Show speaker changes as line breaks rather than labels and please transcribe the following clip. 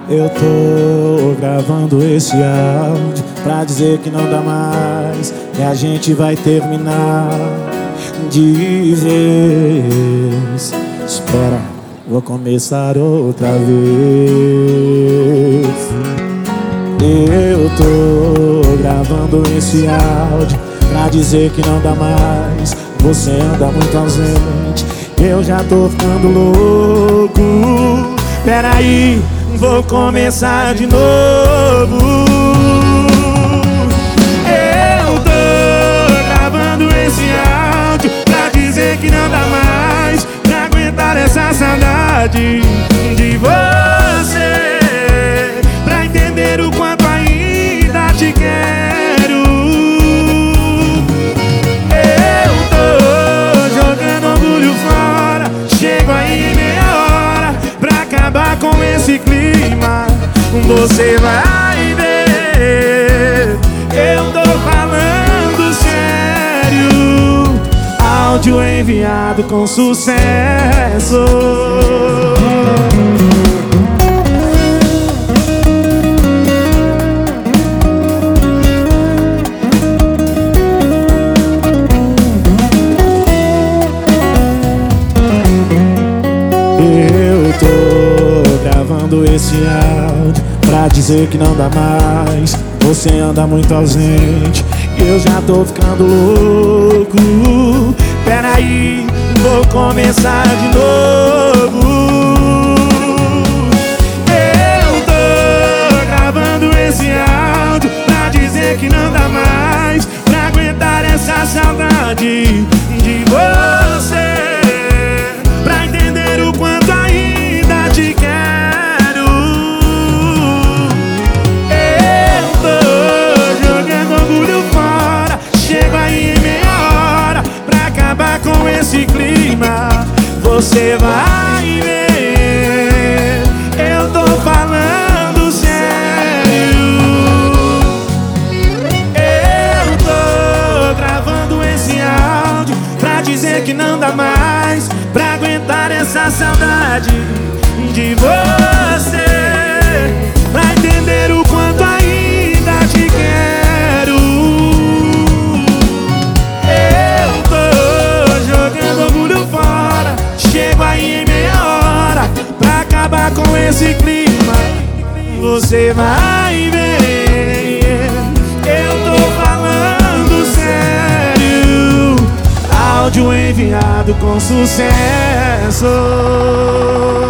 Eu tô gravando esse áudio pra dizer que não dá mais, que a gente vai terminar de vez. Espera, vou começar outra vez. Eu tô gravando esse áudio pra dizer que não dá mais, você anda muito ausente, eu já tô ficando louco. Peraí, vou começar de novo. Eu tô gravando esse áudio pra dizer que não dá mais pra aguentar essa saudade de você, pra entender o quanto ainda te quero. Eu tô jogando orgulho fora, chego aí em meia hora pra acabar com esse clima. Você vai ver, eu tô falando sério. Áudio enviado com sucesso. Eu tô gravando esse áudio pra dizer que não dá mais, você anda muito ausente, eu já tô ficando louco. Peraí, vou começar de novo. Eu tô gravando esse áudio pra dizer que não dá mais pra aguentar essa saudade de você, pra entender o quanto ainda te quero. Eu tô jogando orgulho fora, chego aí em meia hora pra acabar com esse clima. Você vai ver, eu tô falando sério. Eu tô gravando esse áudio pra dizer que não dá mais pra aguentar essa saudade de você, pra entender o quanto ainda te quero. Eu tô jogando orgulho fora, chego aí em meia hora pra acabar com esse clima. Você vai ver, eu tô falando sério. Áudio enviado com sucesso.